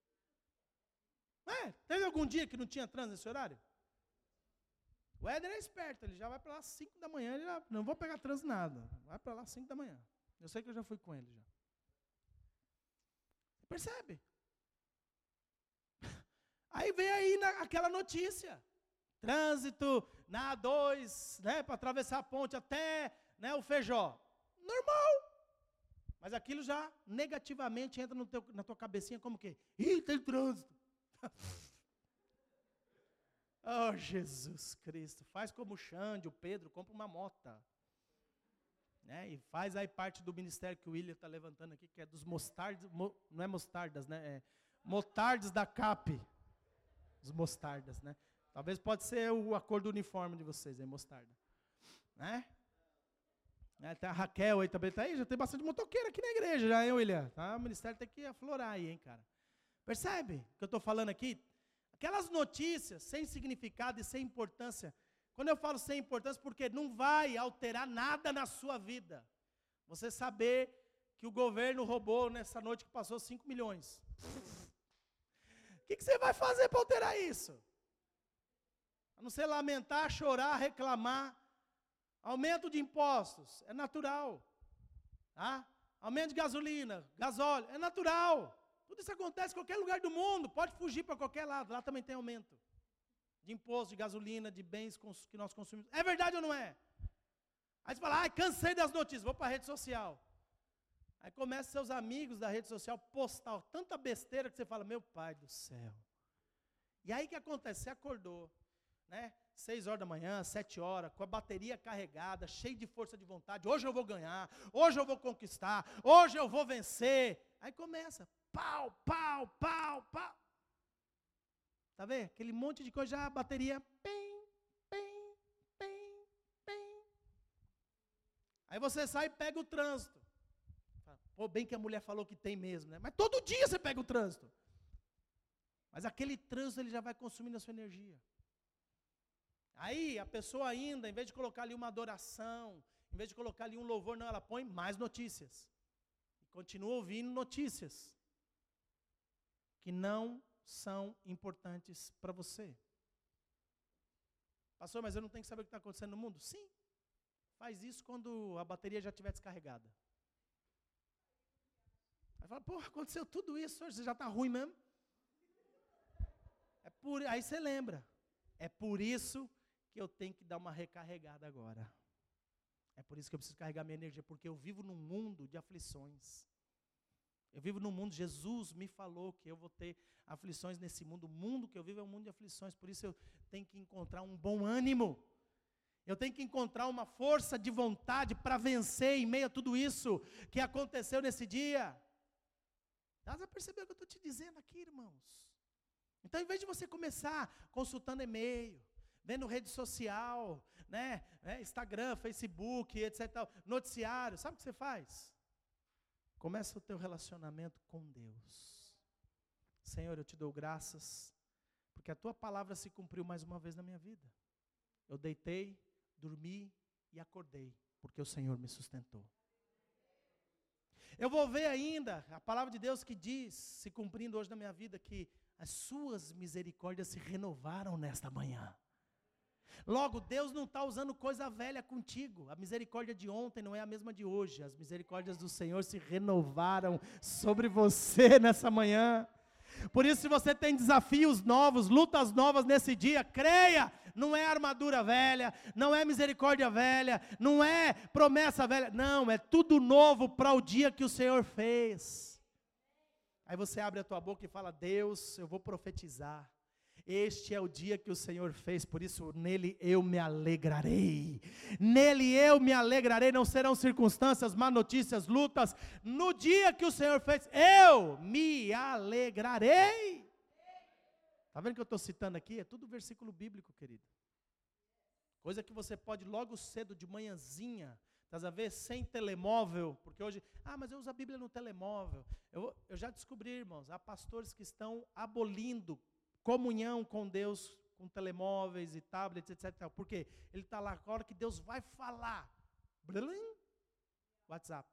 Speaker 1: Teve algum dia que não tinha trânsito nesse horário? O Éder é esperto, ele já vai para lá às 5 da manhã, ele já, não vou pegar trânsito nada, vai para lá às 5 da manhã. Eu sei que eu já fui com ele já. Percebe? Aí vem aí aquela notícia, trânsito na A2, né, para atravessar a ponte até, né, o Feijó. Normal. Mas aquilo já negativamente entra na tua cabecinha como que? Ih, tem trânsito. Oh, Jesus Cristo. Faz como o Xande, o Pedro, compra uma mota. Né, e faz aí parte do ministério que o William está levantando aqui, que é dos mostardas, não é mostardas, né? Motardes da CAP. Os mostardas, né? Talvez pode ser a cor do uniforme de vocês, mostarda. Né? Tem a Raquel aí também, tá aí, já tem bastante motoqueiro aqui na igreja, já, hein, William? Tá, o ministério tem que aflorar aí, hein, cara? Percebe o que eu estou falando aqui? Aquelas notícias sem significado e sem importância. Quando eu falo sem importância, porque não vai alterar nada na sua vida. Você saber que o governo roubou nessa noite que passou 5 milhões. O que você vai fazer para alterar isso? A não ser lamentar, chorar, reclamar. Aumento de impostos, é natural. Tá? Aumento de gasolina, gasóleo, é natural. Tudo isso acontece em qualquer lugar do mundo, pode fugir para qualquer lado, lá também tem aumento de imposto, de gasolina, de bens que nós consumimos. É verdade ou não é? Aí você fala, cansei das notícias, vou para a rede social. Aí começa seus amigos da rede social postar tanta besteira que você fala, meu pai do céu. E aí o que acontece? Você acordou, né? 6 horas da manhã, 7 horas, com a bateria carregada, cheio de força de vontade. Hoje eu vou ganhar, hoje eu vou conquistar, hoje eu vou vencer. Aí começa, pau, pau, pau, pau. Tá vendo? Aquele monte de coisa, já a bateria, pim, pim, pim, pim. Aí você sai e pega o trânsito. Pô, bem que a mulher falou que tem mesmo, né? Mas todo dia você pega o trânsito. Mas aquele trânsito ele já vai consumindo a sua energia. Aí a pessoa ainda, em vez de colocar ali uma adoração, em vez de colocar ali um louvor, não, ela põe mais notícias. E continua ouvindo notícias que não são importantes para você. Pastor, mas eu não tenho que saber o que está acontecendo no mundo? Sim. Faz isso quando a bateria já estiver descarregada. Aí fala, pô, aconteceu tudo isso hoje, você já está ruim mesmo? Aí você lembra, é por isso que eu tenho que dar uma recarregada agora. É por isso que eu preciso carregar minha energia, porque eu vivo num mundo de aflições. Eu vivo num mundo, Jesus me falou que eu vou ter aflições nesse mundo. O mundo que eu vivo é um mundo de aflições, por isso eu tenho que encontrar um bom ânimo. Eu tenho que encontrar uma força de vontade para vencer em meio a tudo isso que aconteceu nesse dia. Dá para perceber o que eu estou te dizendo aqui, irmãos? Então, em vez de você começar consultando e-mail, vendo rede social, né, Instagram, Facebook, etc. Noticiário, sabe o que você faz? Começa o teu relacionamento com Deus. Senhor, eu te dou graças, porque a tua palavra se cumpriu mais uma vez na minha vida. Eu deitei, dormi e acordei, porque o Senhor me sustentou. Eu vou ver ainda a palavra de Deus que diz, se cumprindo hoje na minha vida, que as suas misericórdias se renovaram nesta manhã. Logo, Deus não está usando coisa velha contigo. A misericórdia de ontem não é a mesma de hoje. As misericórdias do Senhor se renovaram sobre você nessa manhã. Por isso, se você tem desafios novos, lutas novas nesse dia, creia, não é armadura velha, não é misericórdia velha, não é promessa velha, não, é tudo novo para o dia que o Senhor fez. Aí você abre a tua boca e fala, Deus, eu vou profetizar. Este é o dia que o Senhor fez, por isso nele eu me alegrarei. Nele eu me alegrarei, não serão circunstâncias, má notícias, lutas. No dia que o Senhor fez, eu me alegrarei. Está vendo que eu estou citando aqui? É tudo versículo bíblico, querido. Coisa que você pode logo cedo, de manhãzinha, estás a ver, sem telemóvel, porque hoje, mas eu uso a Bíblia no telemóvel. Eu já descobri, irmãos, há pastores que estão abolindo comunhão com Deus, com telemóveis e tablets, etc. Por quê? Ele está lá, a hora que Deus vai falar, blim, WhatsApp,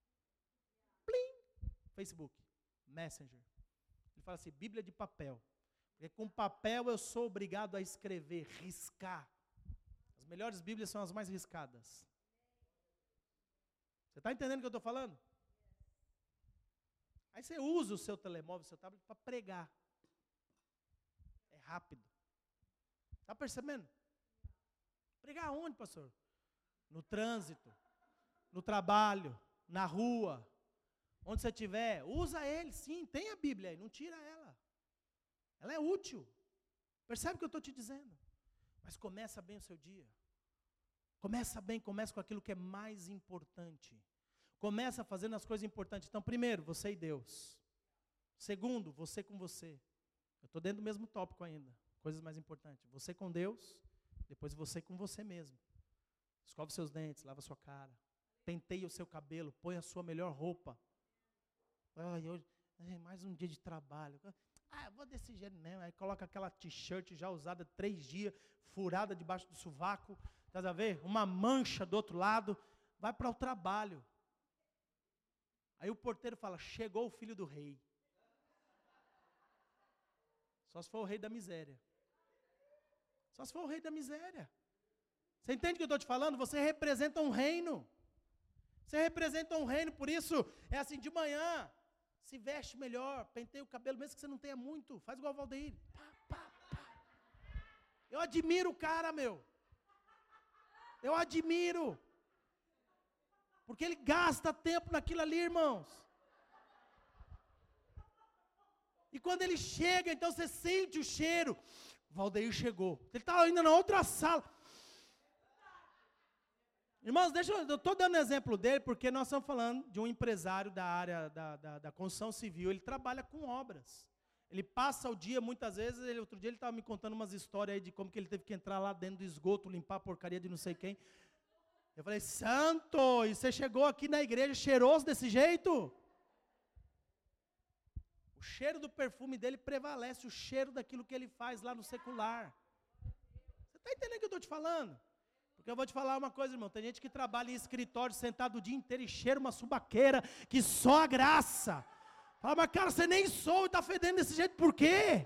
Speaker 1: blim, Facebook, Messenger. Ele fala assim, Bíblia de papel. Porque com papel eu sou obrigado a escrever, riscar. As melhores Bíblias são as mais riscadas. Você está entendendo o que eu estou falando? Aí você usa o seu telemóvel, o seu tablet para pregar. Rápido. Está percebendo? Pregar onde, pastor? No trânsito, no trabalho, na rua, onde você estiver. Usa ele, sim, tem a Bíblia aí, não tira ela. Ela é útil. Percebe o que eu estou te dizendo? Mas começa bem o seu dia. Começa bem, começa com aquilo que é mais importante. Começa fazendo as coisas importantes. Então, primeiro, você e Deus. Segundo, você com você. Eu estou dentro do mesmo tópico ainda. Coisas mais importantes. Você com Deus, depois você com você mesmo. Escova seus dentes, lava sua cara. Penteia o seu cabelo, põe a sua melhor roupa. Hoje, mais um dia de trabalho. Eu vou desse jeito mesmo. Aí coloca aquela t-shirt já usada 3 dias, furada debaixo do sovaco. Tá a ver? Uma mancha do outro lado. Vai para o trabalho. Aí o porteiro fala, chegou o filho do rei. Só se for o rei da miséria. Só se for o rei da miséria. Você entende o que eu estou te falando? Você representa um reino. Você representa um reino, por isso, é assim, de manhã, se veste melhor, penteia o cabelo, mesmo que você não tenha muito, faz igual o Valdeir. Pá. Eu admiro o cara, meu. Eu admiro. Porque ele gasta tempo naquilo ali, irmãos. E quando ele chega, então você sente o cheiro. O Valdeir chegou. Ele estava ainda na outra sala. Irmãos, eu estou dando exemplo dele porque nós estamos falando de um empresário da área da construção civil. Ele trabalha com obras. Ele passa o dia, muitas vezes, outro dia ele estava me contando umas histórias aí de como que ele teve que entrar lá dentro do esgoto, limpar a porcaria de não sei quem. Eu falei, santo, e você chegou aqui na igreja cheiroso desse jeito? O cheiro do perfume dele prevalece, o cheiro daquilo que ele faz lá no secular. Você está entendendo o que eu estou te falando? Porque eu vou te falar uma coisa, irmão, tem gente que trabalha em escritório sentado o dia inteiro e cheira uma subaqueira que só a graça. Fala, mas cara, você nem soa e está fedendo desse jeito, por quê?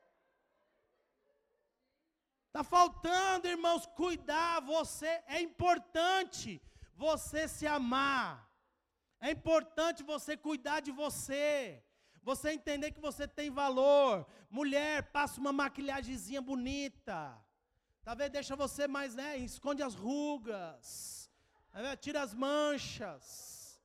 Speaker 1: Está faltando, irmãos, cuidar, é importante você se amar. É importante você cuidar de você. Você entender que você tem valor. Mulher, passa uma maquilhagemzinha bonita. Talvez deixa você mais, esconde as rugas. Tira as manchas.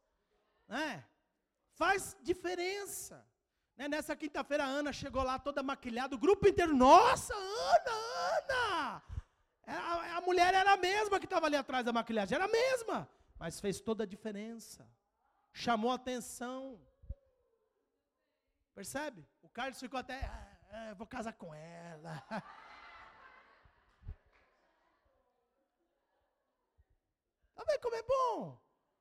Speaker 1: Faz diferença. Nessa quinta-feira a Ana chegou lá toda maquilhada. O grupo inteiro, nossa, Ana! A mulher era a mesma que estava ali atrás da maquilhagem. Era a mesma. Mas fez toda a diferença. Chamou a atenção. Percebe? O Carlos ficou até, vou casar com ela. Tá vendo como é bom?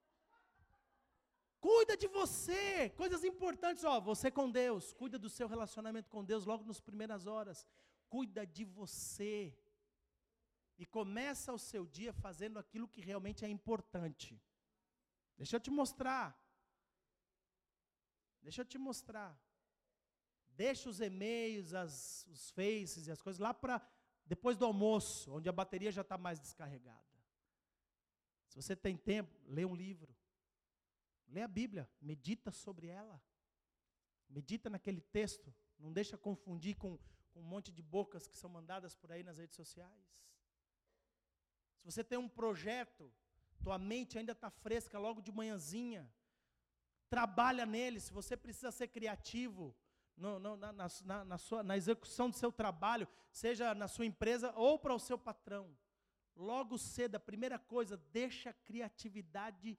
Speaker 1: Cuida de você, coisas importantes, você com Deus, cuida do seu relacionamento com Deus logo nas primeiras horas. Cuida de você. E começa o seu dia fazendo aquilo que realmente é importante. Deixa eu te mostrar. Deixa os e-mails, os faces e as coisas lá para depois do almoço, onde a bateria já está mais descarregada. Se você tem tempo, lê um livro. Lê a Bíblia, medita sobre ela. Medita naquele texto. Não deixa confundir com um monte de bocas que são mandadas por aí nas redes sociais. Se você tem um projeto, tua mente ainda está fresca logo de manhãzinha. Trabalha nele. Se você precisa ser criativo na execução do seu trabalho, seja na sua empresa ou para o seu patrão. Logo cedo, a primeira coisa, deixa a criatividade.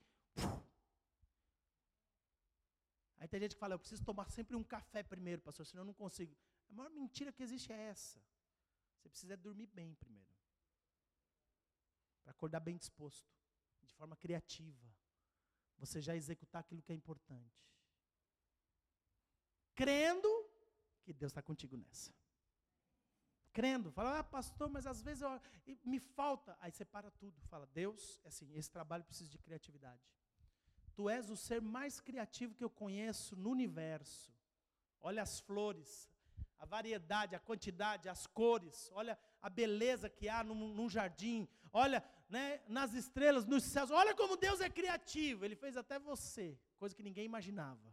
Speaker 1: Aí tem gente que fala, eu preciso tomar sempre um café primeiro, pastor, senão eu não consigo. A maior mentira que existe é essa. Você precisa dormir bem primeiro. Para acordar bem disposto, de forma criativa. Você já executar aquilo que é importante. Crendo que Deus está contigo nessa. Crendo, fala, pastor, mas às vezes me falta. Aí você para tudo, fala, Deus, assim, esse trabalho precisa de criatividade. Tu és o ser mais criativo que eu conheço no universo. Olha as flores, a variedade, a quantidade, as cores. Olha a beleza que há num jardim. Olha, nas estrelas, nos céus. Olha como Deus é criativo. Ele fez até você, coisa que ninguém imaginava.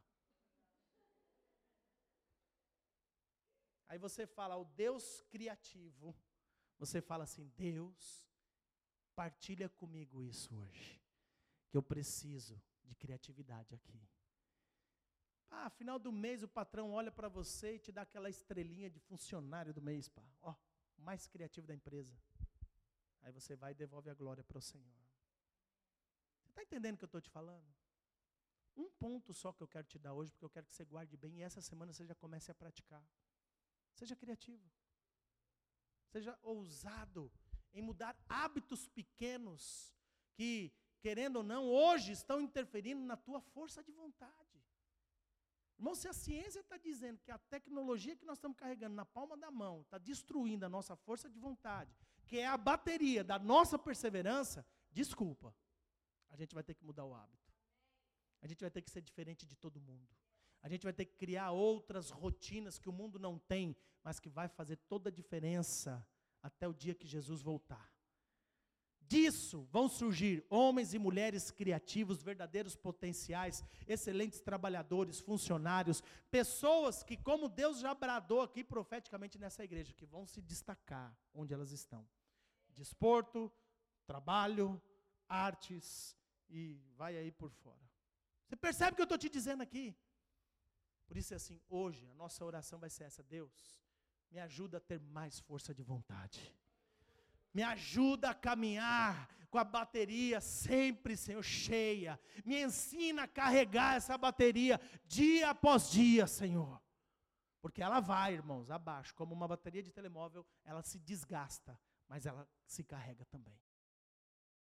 Speaker 1: Aí você fala, o Deus criativo. Você fala assim, Deus, partilha comigo isso hoje. Que eu preciso de criatividade aqui. Final do mês o patrão olha para você e te dá aquela estrelinha de funcionário do mês, o mais criativo da empresa. Aí você vai e devolve a glória para o Senhor. Você está entendendo o que eu estou te falando? Um ponto só que eu quero te dar hoje, porque eu quero que você guarde bem, e essa semana você já comece a praticar. Seja criativo. Seja ousado em mudar hábitos pequenos que, querendo ou não, hoje estão interferindo na tua força de vontade. Irmão, se a ciência está dizendo que a tecnologia que nós estamos carregando na palma da mão está destruindo a nossa força de vontade, que é a bateria da nossa perseverança, desculpa, a gente vai ter que mudar o hábito. A gente vai ter que ser diferente de todo mundo. A gente vai ter que criar outras rotinas que o mundo não tem, mas que vai fazer toda a diferença até o dia que Jesus voltar. Disso vão surgir homens e mulheres criativos, verdadeiros potenciais, excelentes trabalhadores, funcionários, pessoas que, como Deus já bradou aqui profeticamente nessa igreja, que vão se destacar onde elas estão. Desporto, trabalho, artes e vai aí por fora. Você percebe o que eu estou te dizendo aqui? Por isso é assim, hoje a nossa oração vai ser essa: Deus, me ajuda a ter mais força de vontade. Me ajuda a caminhar com a bateria sempre, Senhor, cheia. Me ensina a carregar essa bateria dia após dia, Senhor. Porque ela vai, irmãos, abaixo. Como uma bateria de telemóvel, ela se desgasta, mas ela se carrega também.